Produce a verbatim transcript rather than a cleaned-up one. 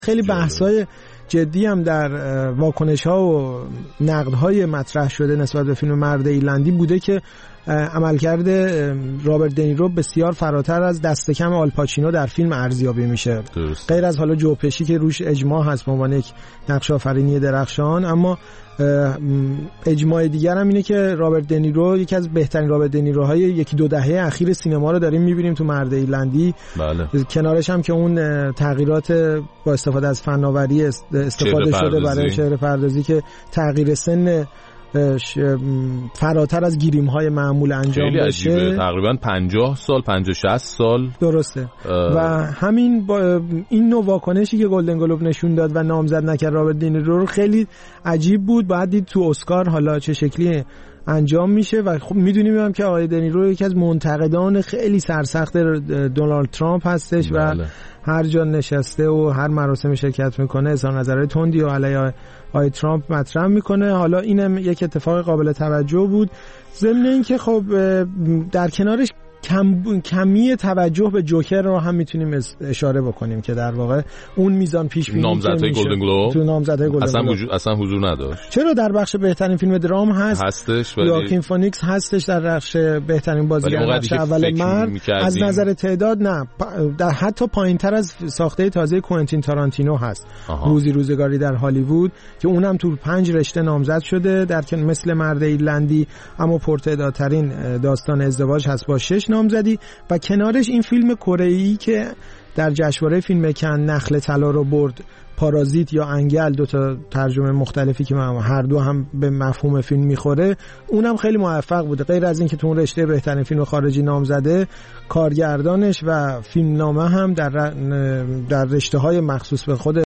خیلی بحث‌های جدی هم در واکنش‌ها و نقدهای مطرح شده نسبت به فیلم مرد ایرلندی بوده که عملکرد رابرت دنیرو بسیار فراتر از دست کم آلپاچینو در فیلم ارزیابی میشه. درست. غیر از حالا جوپشی که روش اجماع هست به عنوان یک نقش آفرینی درخشان، اما اجماع دیگر هم اینه که رابرت دنیرو یکی از بهترین رابرت دنیروهای یکی دو دهه اخیر سینما رو داریم میبینیم تو مرد ایرلندی. بله. کنارش هم که اون تغییرات با استفاده از فناوری استفاده شده برای چهره پردازی که تغییر سن فراتر از گیریم های معمول انجام بشه. تقریبا پنجاه سال پنجاه شصت سال درسته. و همین با این نوع واکنشی که گلدن گلوب نشون داد و نامزد نکرد رابرت دنیرو رو خیلی عجیب بود. بعد دید تو اسکار حالا چه شکلی انجام میشه و خب میدونیم هم که آقای دنیرو یکی از منتقدان خیلی سرسخت دونالد ترامپ هستش. بله. و هر جا نشسته و هر مراسم شرکت میکنه اظهار نظرهای تندی و علیه آقای ترامپ مطرح میکنه. حالا اینم یک اتفاق قابل توجه بود، ضمن اینکه خب در کنارش کم کمی توجه به جوکر رو هم میتونیم اشاره بکنیم که در واقع اون میزان پیش بینی نامزدهای گلدن گلوب تو نامزدهای گلدن اصلا گلوب وجود اصلا حضور نداشت. چرا در بخش بهترین فیلم درام هست هستش، ولی یواکین فونیکس هستش در بخش بهترین بازیگر نقش اول مرد. از نظر تعداد نه، در حتی پایینتر از ساخته تازه کوئنتین تارانتینو هست. آها. روزی روزگاری در هالیوود که اونم تو پنج رشته نامزد شده در که مثل مرد ایرلندی، اما پرتعدادترین داستان ازدواج هست با شش نامزدی. و کنارش این فیلم کره‌ای که در جشنواره فیلم کن نخل طلا رو برد، پارازیت یا انگل، دو تا ترجمه مختلفی که هر دو هم به مفهوم فیلم میخوره، اونم خیلی موفق بوده. غیر از این که تو اون رشته بهترین فیلم خارجی نامزده، کارگردانش و فیلمنامه هم در در رشته‌های مخصوص به خود